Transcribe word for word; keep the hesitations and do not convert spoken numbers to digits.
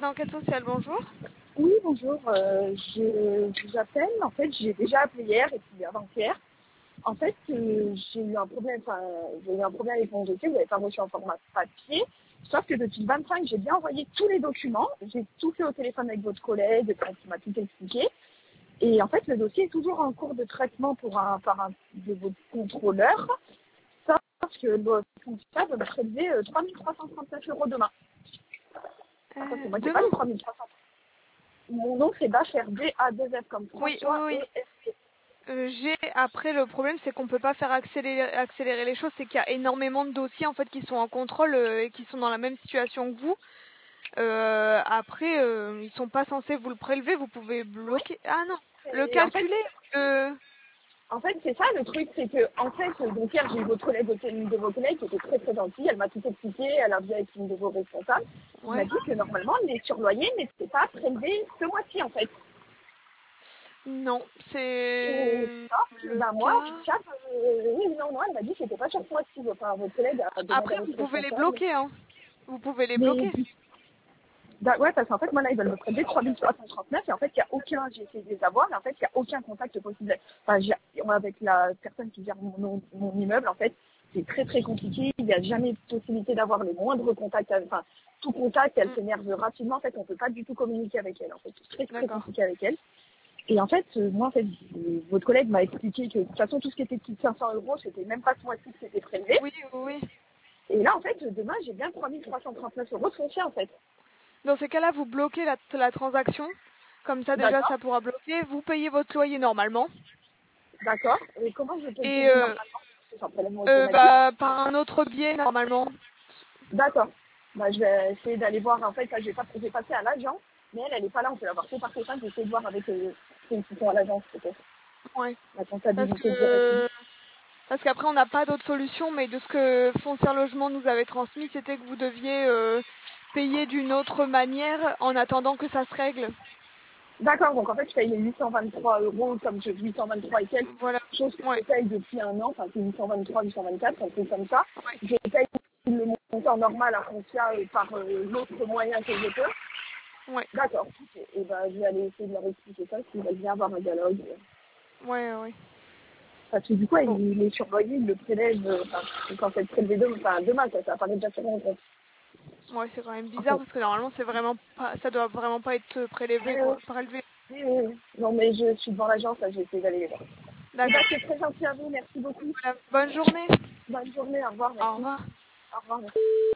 d'enquête sociale, bonjour. Oui, bonjour. Euh, je, je vous appelle. En fait, j'ai déjà appelé hier et puis avant-hier. En fait, euh, j'ai eu un problème. Enfin, j'ai eu un problème avec mon dossier. Vous n'avez pas reçu en format papier. Sauf que depuis le vingt-cinq, j'ai bien envoyé tous les documents. J'ai tout fait au téléphone avec votre collègue, enfin, qui m'a tout expliqué. Et en fait, le dossier est toujours en cours de traitement pour un, par un de vos contrôleurs. Sauf que le fonctionnaire va me prélever euh, trois mille trois cent trente-neuf euros demain. Euh, Attends, c'est moi qui n'ai pas demain les trois mille trois cents. Mon nom, c'est Bach R D A deux F comme Oui, oui, François oui. E S P. Euh, j'ai après le problème c'est qu'on peut pas faire accélérer, accélérer les choses, c'est qu'il y a énormément de dossiers en fait qui sont en contrôle euh, et qui sont dans la même situation que vous. Euh, après euh, ils sont pas censés vous le prélever, vous pouvez bloquer. Ah non, le Et en fait, calculer. Euh... en fait, c'est ça le truc, c'est que en fait, donc hier j'ai eu votre collègue, une de vos collègues qui était très très gentille, elle m'a tout expliqué, elle a vu avec une de vos responsables, qui m'a Ouais. dit que normalement les surloyers n'étaient pas prélevés ce mois-ci en fait. Non, Et c'est ça, le ben moi, en tout cas. cas, euh, oui, non, non, elle m'a dit que c'était pas sur ce mois-ci. Enfin, votre collègue a demandé Après à vous votre pouvez les responsable. bloquer, hein. Vous pouvez les Mais bloquer. bah, ouais, parce qu'en fait, moi là, ils veulent me prélever trois mille trois cent trente-neuf et en fait, il n'y a aucun, j'ai essayé de les avoir, mais en fait, il n'y a aucun contact possible. Enfin, j'ai- avec la personne qui gère mon, mon immeuble, en fait, c'est très très compliqué. Il n'y a jamais possibilité d'avoir le moindre contact. avec- Enfin, tout contact, elle Mm, s'énerve rapidement. En fait, on ne peut pas du tout communiquer avec elle. En fait, c'est très très D'accord. compliqué avec elle. Et en fait, euh, moi, en fait, euh, votre collègue m'a expliqué que de toute façon, tout ce qui était plus de cinq cents euros, c'était même pas ce mois-ci que c'était prélevé. Oui, oui, oui. Et là, en fait, demain, j'ai bien trois mille trois cent trente-neuf euros de foncier, en fait. Dans ces cas-là, vous bloquez la, la transaction. Comme ça, déjà, ça D'accord, pourra bloquer. Vous payez votre loyer normalement. d'accord. Et comment je peux le Et payer euh, normalement? C'est un prélèvement euh, automatique. bah, par un autre biais, normalement. D'accord. Bah, je vais essayer d'aller voir. En fait, là, j'ai pas, j'ai passé à l'agence, mais elle, elle est pas là. On peut l'avoir fait par téléphone. J'ai essayé de voir avec euh, ceux qui sont à l'agence, peut-être. Ouais. La Parce comptabilité directement. que parce qu'après, on n'a pas d'autre solution. Mais de ce que Foncière Logement nous avait transmis, c'était que vous deviez euh, payer d'une autre manière en attendant que ça se règle. D'accord, donc en fait, je paye les huit cent vingt-trois euros, comme je huit cent vingt-trois et quelques, Voilà. chose que je Ouais. paye depuis un an, enfin c'est huit cent vingt-trois, huit cent vingt-quatre, un truc comme ça. Ouais. Je paye le montant normal à Foncia euh, par euh, l'autre moyen que je peux. Ouais. D'accord, ok. Et ben je vais aller essayer de leur expliquer ça, s'ils veulent bien avoir un dialogue. Ouais. Ouais. Parce que du coup, Bon. il est surloyé, il le prélève, euh, enfin, quand c'est prélevé demain, enfin demain, ça, ça apparaît déjà sur mon compte. Ouais, c'est quand même En bizarre fait. parce que normalement, c'est vraiment pas, ça doit vraiment pas être prélevé, Oui, oui, quoi, prélevé. oui, oui, oui. Non mais je suis devant l'agence, là, je vais essayer d'aller les voir. Et ben D'accord. c'est très gentil à vous, merci beaucoup. Voilà. Bonne journée. Bonne journée, au revoir, Au merci. revoir. Au revoir, merci.